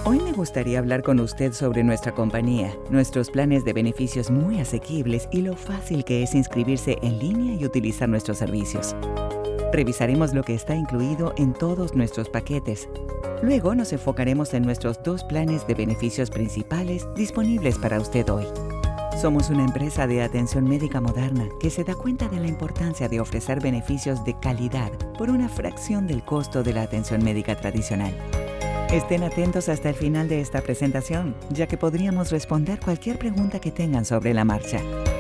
Hoy me gustaría hablar con usted sobre nuestra compañía, nuestros planes de beneficios muy asequibles y lo fácil que es inscribirse en línea y utilizar nuestros servicios. Revisaremos lo que está incluido en todos nuestros paquetes. Luego nos enfocaremos en nuestros 2 planes de beneficios principales disponibles para usted hoy. Somos una empresa de atención médica moderna que se da cuenta de la importancia de ofrecer beneficios de calidad por una fracción del costo de la atención médica tradicional. Estén atentos hasta el final de esta presentación, ya que podríamos responder cualquier pregunta que tengan sobre la marcha.